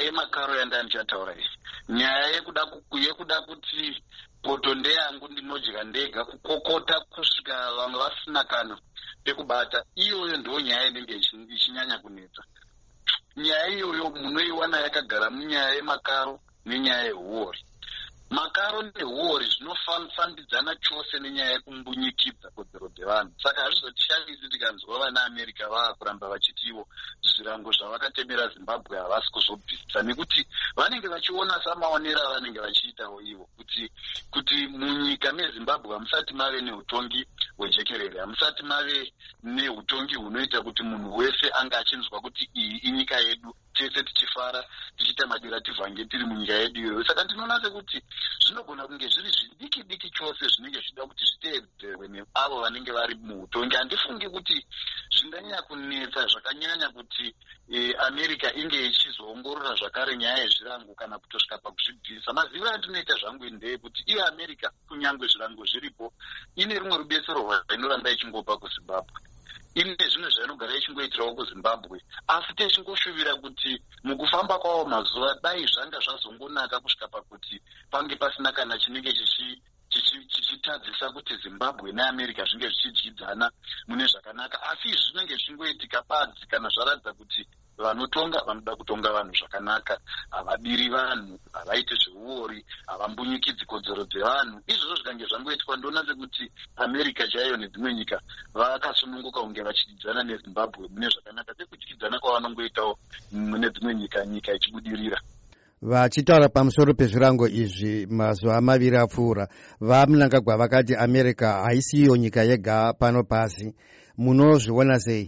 yemakaro yandandichataura iyi, nyaya yekuda kuti poto ndeyangu ndinodya ndega, kukokota kusvika vamwe vasina kana pekubata, iyoyo ndo nyaya inenge ichinyanya kunetsa. Nyaya iyoyo munoiwana yakagara munyaya yemakaro nenyaya yehuori. Makaro nehuori zvinofambidzana chose nenyaya yekumbunyikidza kodzero dzevanhu. Saka hazvizotishanyisi tikanzwa vana America vakuramba vachiti ivo zvirango zvavakatemera Zimbabwe havasi kuzobvisa, nekuti vanenge vachiona samaonero avanenge vachiitawo ivo kuti munyika meZimbabwe hamusati mave neutongi hwejekerere, hamusati mave neutongi hunoita kuti munhu wese anga achinzwa kuti iyi inyika yedu, tese tichifara tichiita madira tivhange tiri munyika yedu iyoyo. Saka ndinoona sekuti zvinogona kunge zviri zvidiki diki chose zvinenge zvida kuti zviteedzerwe neavo vanenge vari muutongi. Handifungi kuti zvinganyanya kunetsa zvakanyanya kuti America inge ichizoongorora zvakare nyaya yezvirango kana kutosvika pakuzvibvisa. Maziviro andinoita zvangu ndeyekuti iyo America, kunyange zvirango zviripo, ine rumwe rubetsero rwainoramba ichingopa kuZimbabwe. Ine zvimwe zvainogara ichingoitirawo kuZimbabwe, asi techingoshuvira kuti mukufamba kwawo mazuva dai zvanga zvazongonaka kusvika pakuti pange pasina kana chinenge chichitadzisa kuti Zimbabwe neAmerica zvinge zvichidyidzana mune zvakanaka. Asi izvi zvinenge zvichingoitika badzi kana zvaradza kuti vanotonga vanoda kutonga vanhu zvakanaka, havadiri vanhu, havaiti zveuori, havambunyikidzi kodzero dzevanhu. Izvozvo zvikange zvangoitwa, ndoona sekuti America chaiyo nedzimwe nyika vakasununguka kunge vachidyidzana neZimbabwe mune zvakanaka sekudyidzana kwavanongoitawo mune dzimwe nyika ichibudirira. Vachitaura pamusoro pezvirango izvi mazuva maviri apfuura, vaMnangagwa vakati America haisiyo nyika yega pano pasi. Munozviona sei?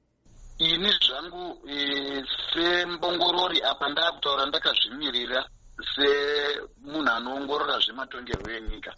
Ini zvangu sembongorori apa ndakutaura ndakazvimirira semunhu anoongorora zvematongerwo enyika.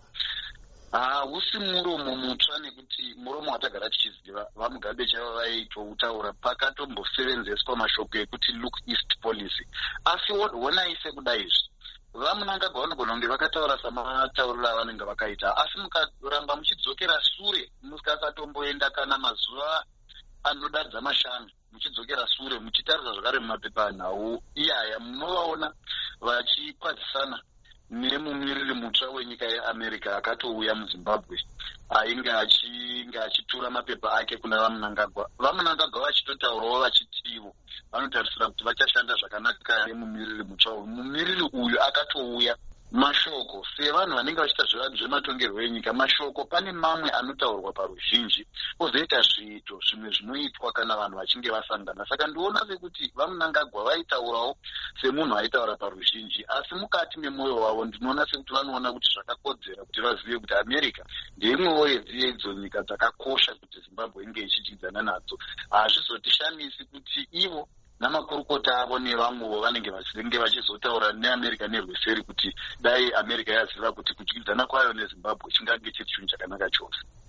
Hausi muromo mutsva, nekuti muromo watagara tichiziva vaMugabe chaivo vaitoutaura pakatombosevenzeswa mashoko ekuti look east policy. Asi honai sekudai izvi vaMnangagwa vanogona kunge vakataura samatauriro avanenge vakaita, asi mukaramba muchidzokera sure, mukasatomboenda kana mazuva anodadza mashanu, muchidzokera sure muchitarisa zvakare mumapepa nhau iyaya, munovaona vachikwadzisana nemumiriri mutsva wenyika yeAmerica akatouya muZimbabwe, ainge achitura mapepa ake kuna vaMnangagwa. vaMnangagwa vachitotaurawo vachiti ivo vanotarisira kuti vachashanda zvakanaka nemumiriri mutsva uyu. Mumiriri uyu akatouya, mashoko sevanhu vanenge vachiita zvematongerwo enyika, mashoko pane mamwe anotaurwa paruzhinji, ozoita zviito zvimwe zvinoitwa kana vanhu vachinge vasangana. Saka ndiona sekuti vaMnangagwa vaitaurawo semunhu aitaura paruzhinji, asi mukati memwoyo wavo ndinoona sekuti vanoona kuti zvakakodzera kuti vazive kuti America ndeimwewo yedzo nyika dzakakosha kuti Zimbabwe inge ichidyidzana nadzo. Hazvizotishamisi kuti ivo namakurukota avo nevamwewo vanenge vachizotaura neAmerica nerweseri kuti dai America yaziva kuti kudyidzana kwayo neZimbabwe chingange chiri chinhu chakanaka chose.